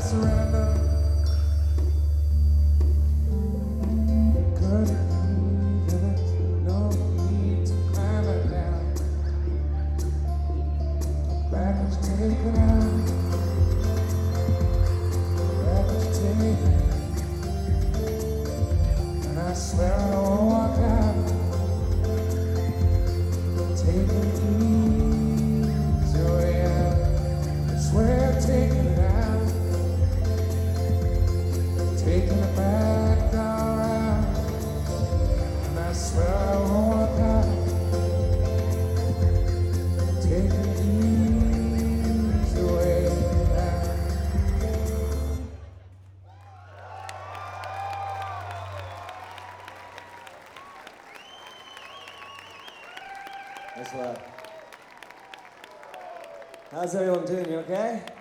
surrender. Couldn't believe it, no need to climb it down. Back was taken out, back was taken, and I swear I won't walk out. Take it easy, oh yeah, I swear taking it out, taking it back down around, and I swear I won't walk out. Take it easy, way down. Thanks a lot. How's everyone doing? You okay?